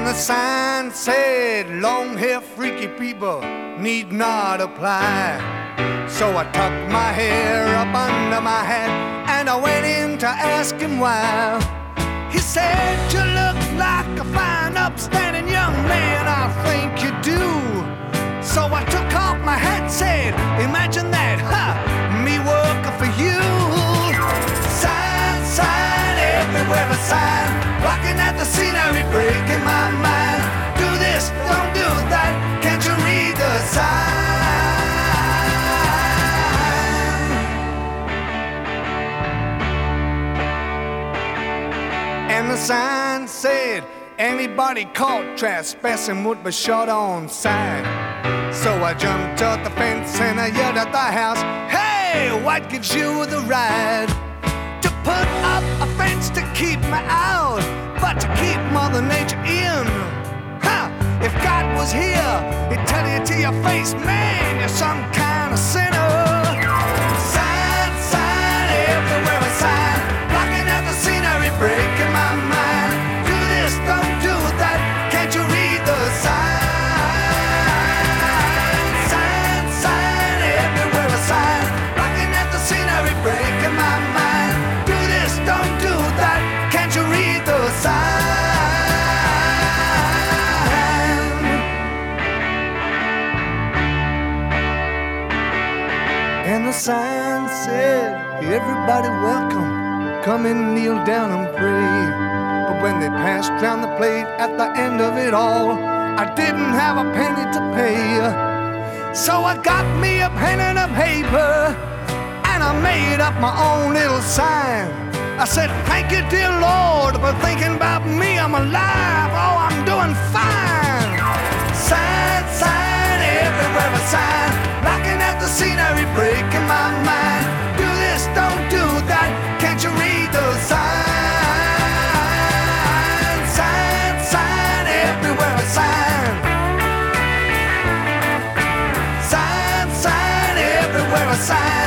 the sign said, long hair freaky people need not apply. So I tucked my hair up under my hat and I went in to ask him why. He said, you look like a fine upstanding young man, I think you do. So I took off my hat and said, imagine that, me working for you. Sign, sign, everywhere a sign, rocking at the scenery, breaking my mind. Do this, don't do that, can't you read the sign? And the sign said, anybody caught trespassing would be shot on sight. So I jumped out the fence and I yelled at the house, hey, what gives you the right to put up a fence to keep me out, but to keep Mother Nature in? If God was here, he'd tell you to your face, man, you're some kind of sinner. Sign, sign, everywhere a sign, blocking out the scenery, breaking my mind. Do this, don't do that, can't you read the sign? Sign, sign, everywhere a sign, blocking out the scenery, breaking my mind. Do this, don't do that, can't you read the sign? And the sign said, everybody welcome, come and kneel down and pray. But when they passed round the plate at the end of it all, I didn't have a penny to pay. So I got me a pen and a paper and I made up my own little sign. I said, thank you dear Lord for thinking about me, I'm alive, oh I'm doing fine. Sign, sign, everywhere a sign, blocking out the scenery, breaking my mind. Do this, don't do that, can't you read the sign? Sign, sign, everywhere a sign. Sign, sign, everywhere a sign.